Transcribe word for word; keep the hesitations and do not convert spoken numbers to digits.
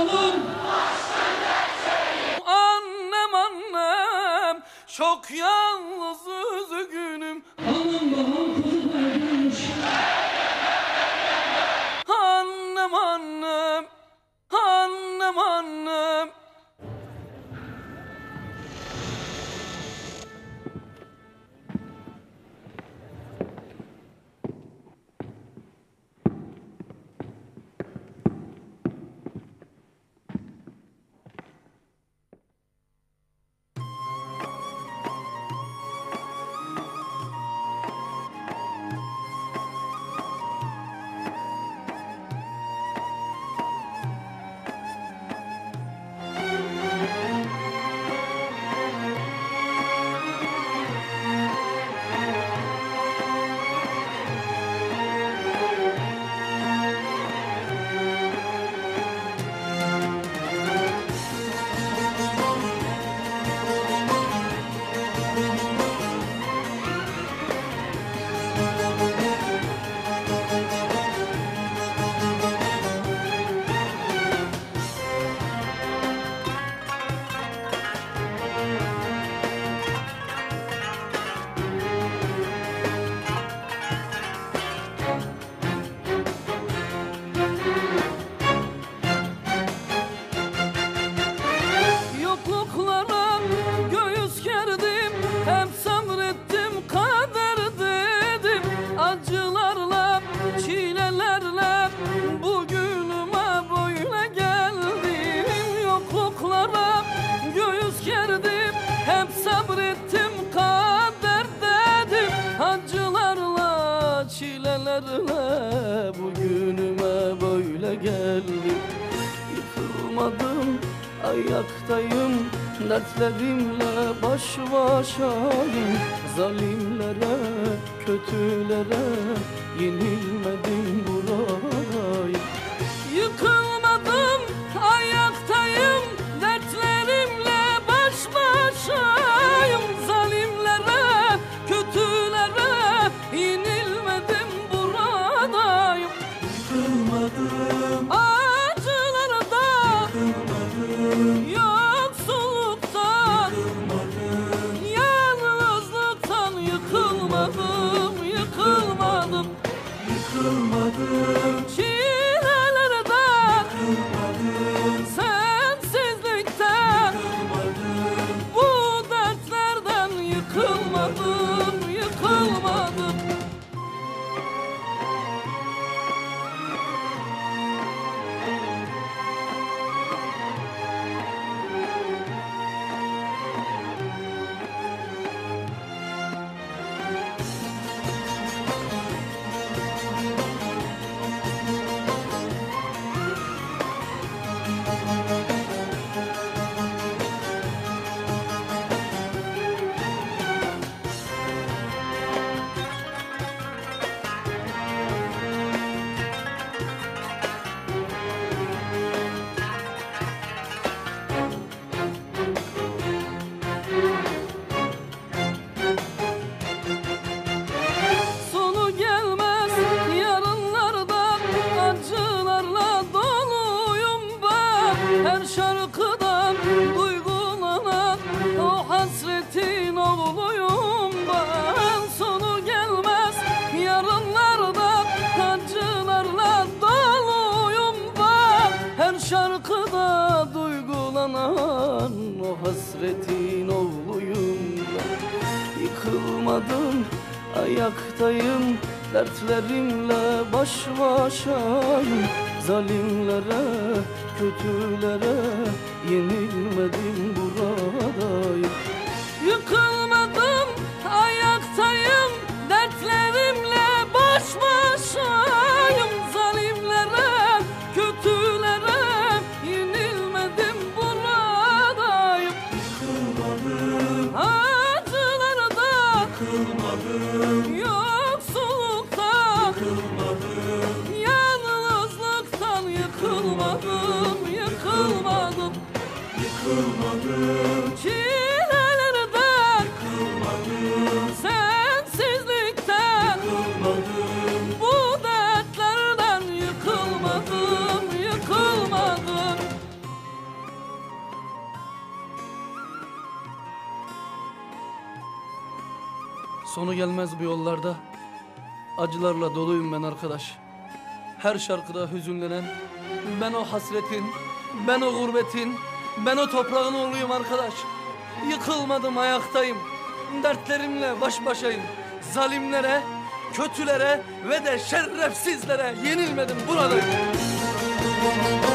oğlum. Annem annem çok yalnız üzgünüm. Anam babam kuzu vermiş. Annem annem, annem annem. Bugünüme böyle geldim. Yıkılmadım, ayaktayım. Dertlerimle baş başayım. Zalimlere, kötülere yenilmedim buradayım. Yıkılmadım, ayaktayım. Dertlerimle baş başayım. Zalimlere, kötülere yenilmedim buradayım. Yıkılmadım, acılarda yıkılmadım, yoksulluktan yıkılmadım, yalnızlıktan yıkılmadım, yıkılmadım, yıkılmadım, çilelerden yıkılmadım, sensizlikten yıkılmadım, bu dertlerden yıkılmadım, yıkılmadım. Her şarkıdan duygulanan o hasretin oğluyum ben. Sonu gelmez yarınlarda acılarla doluyum ben. Her şarkıda duygulanan o hasretin oğluyum ben. Yıkılmadım, ayaktayım. Dertlerimle baş başayım. Zalimlere, kötülere yenilmedim buradayım. Yıkılmadım, ayaktayım. Dertlerimle baş başayım. Zalimlere, kötülere yenilmedim buradayım. Yıkılmadım, acılarda yıkılmadım, yoksulluktan yıkılmadım, yalnızlıktan yıkılmadım, yıkılmadım, yıkılmadım, çilelerden yıkılmadım, sensizlikten yıkılmadım, bu dertlerden yıkılmadım, yıkılmadım. Sonu gelmez bu yollarda. Acılarla doluyum ben arkadaş. Her şarkıda hüzünlenen ben o hasretin, ben o gurbetin, ben o toprağın oğluyum arkadaş. Yıkılmadım, ayaktayım. Dertlerimle baş başayım. Zalimlere, kötülere ve de şerefsizlere yenilmedim, buradayım.